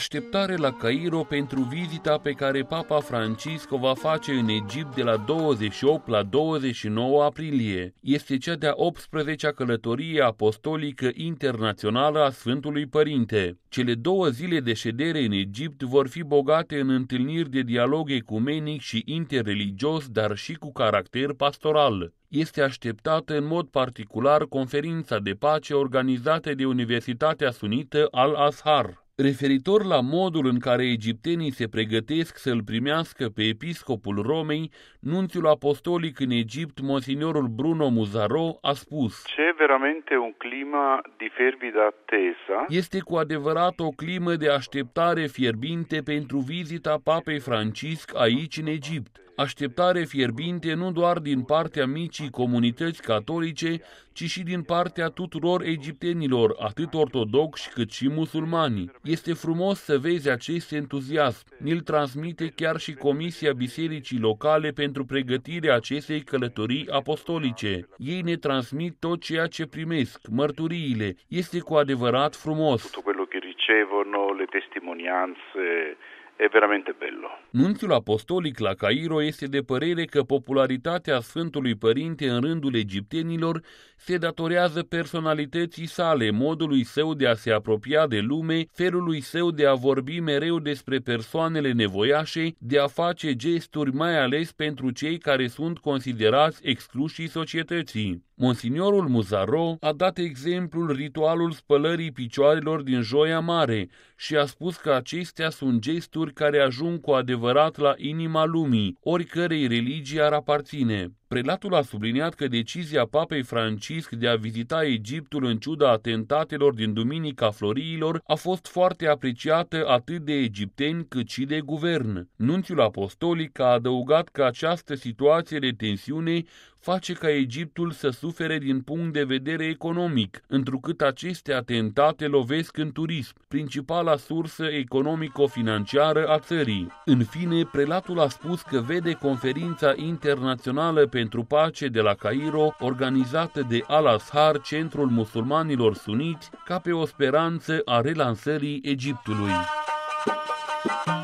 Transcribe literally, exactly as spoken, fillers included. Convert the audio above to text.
Așteptare la Cairo pentru vizita pe care Papa Francisc o va face în Egipt de la douăzeci și opt la douăzeci și nouă aprilie. Este cea de-a optsprezecea călătorie apostolică internațională a Sfântului Părinte. Cele două zile de ședere în Egipt vor fi bogate în întâlniri de dialog ecumenic și interreligios, dar și cu caracter pastoral. Este așteptată în mod particular conferința de pace organizată de Universitatea Sunită Al-Azhar. Referitor la modul în care egiptenii se pregătesc să-l primească pe episcopul Romei, nunțiul apostolic în Egipt, monsignorul Bruno Musaro, a spus: C'è veramente un clima di fervida attesa. Este cu adevărat o climă de așteptare fierbinte pentru vizita Papei Francisc aici în Egipt. Așteptare fierbinte nu doar din partea micii comunități catolice, ci și din partea tuturor egiptenilor, atât ortodoxi cât și musulmani. Este frumos să vezi acest entuziasm. Ni-l transmite chiar și Comisia Bisericii Locale pentru pregătirea acestei călătorii apostolice. Ei ne transmit tot ceea ce primesc, mărturiile. Este cu adevărat frumos. Tutto quello che ricevono, le testimonianze. E veramente bello. Nunțiul apostolic la Cairo este de părere că popularitatea Sfântului Părinte în rândul egiptenilor se datorează personalității sale, modului său de a se apropia de lume, felului său de a vorbi mereu despre persoanele nevoiașe, de a face gesturi mai ales pentru cei care sunt considerați excluși societății. Monsignorul Musaro a dat exemplul ritualul spălării picioarelor din Joia Mare și a spus că acestea sunt gesturi care ajung cu adevărat la inima lumii, oricărei religii ar aparține. Prelatul a subliniat că decizia Papei Francisc de a vizita Egiptul în ciuda atentatelor din Duminica Floriilor a fost foarte apreciată atât de egipteni cât și de guvern. Nunțiul apostolic a adăugat că această situație de tensiune face ca Egiptul să sufere din punct de vedere economic, întrucât aceste atentate lovesc în turism, principala sursă economico-financiară a țării. În fine, prelatul a spus că vede conferința internațională pentru pace de la Cairo, organizată de Al-Azhar, centrul musulmanilor suniți, ca pe o speranță a relansării Egiptului.